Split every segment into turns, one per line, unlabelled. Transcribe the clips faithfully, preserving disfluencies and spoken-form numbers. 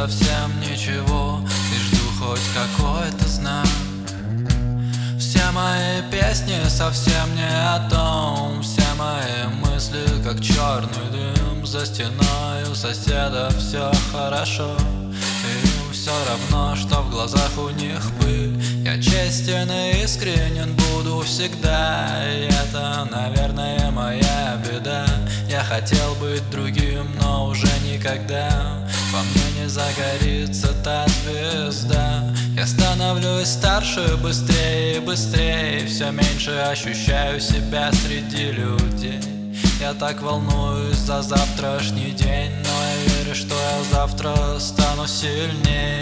совсем ничего, и жду хоть какой-то знак. Все мои песни совсем не о том, все мои мысли как черный дым. За стеной у соседа все хорошо, и им все равно, что в глазах у них пыль. Я честен и искренен буду всегда, и это, наверное, моя беда. Я хотел быть другим, но уже никогда во мне не загорится та звезда. Я становлюсь старше быстрее и быстрее, все меньше ощущаю себя среди людей. Я так волнуюсь за завтрашний день, но я верю, что я завтра стану сильнее.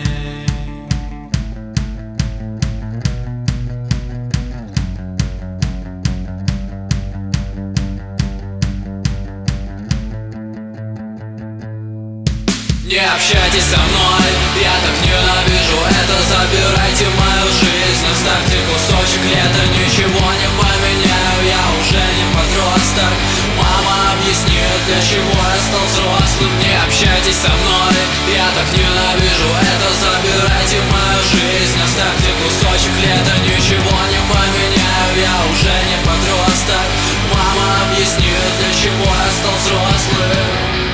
Не общайтесь со мной, я так ненавижу это. Забирайте мою жизнь, оставьте кусочек лета. Ничего не поменяю, я уже не подросток. Мама объяснит, для чего я стал взрослым. Не общайтесь со мной, я так ненавижу это. Забирайте мою жизнь, оставьте кусочек лета. Ничего не поменяю, я уже не подросток. Мама объяснит, для чего я стал взрослым.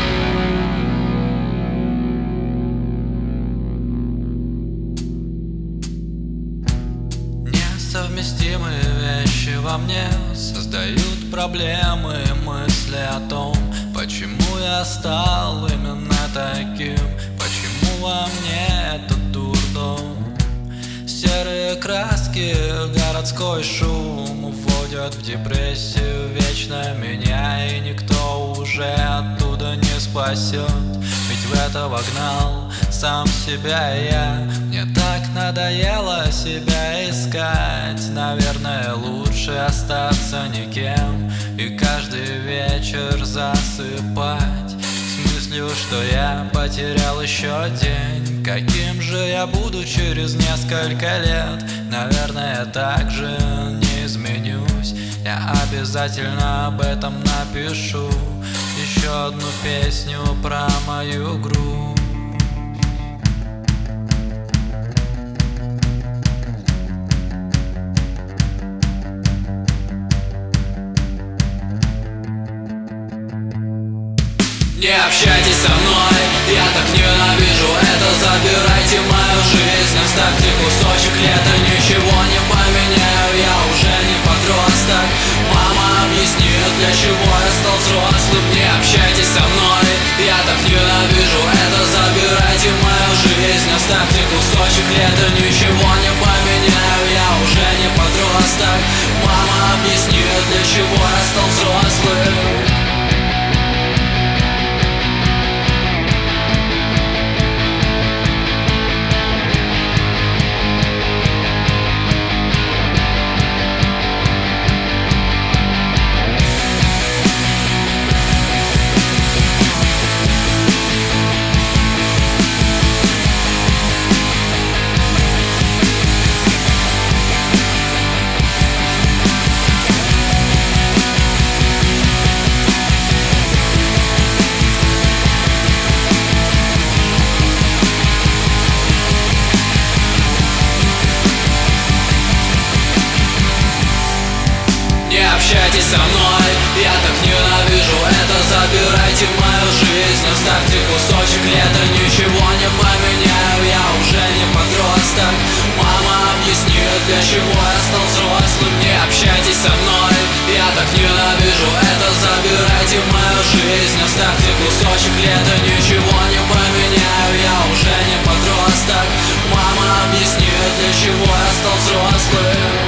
Совместимые вещи во мне создают проблемы. Мысли о том, почему я стал именно таким, почему во мне этот дурдом. Серые краски, городской шум уводят в депрессию вечно меня, и никто уже оттуда не спасет. Ведь в это вогнал сам себя я. Мне так надоело себя искать. Наверное, лучше остаться никем и каждый вечер засыпать с мыслью, что я потерял еще день. Каким же я буду через несколько лет? Наверное, так же не изменюсь. Я обязательно об этом напишу еще одну песню про мою грусть.
Не общайтесь со мной, я так ненавижу это. Забирайте мою жизнь, оставьте кусочек лета. Ничего не поменяю, я уже не подросток. Мама объяснит, для чего я стал взрослым. Не общайтесь со мной, я так ненавижу это. Забирайте мою жизнь, оставьте кусочек лета. Ничего не поменяю, я уже не подросток. Мама объяснит, для чего я стал взрослым. Не общайтесь со мной, я так ненавижу это. Забирайте мою жизнь, оставьте кусочек лета. Ничего не поменяю, я уже не подросток. Мама объяснит, для чего я стал взрослым. Не общайтесь со мной, я так ненавижу это. Забирайте мою жизнь, оставьте кусочек лета. Ничего не поменяю, я уже не подросток. Мама объяснит, для чего я стал взрослым.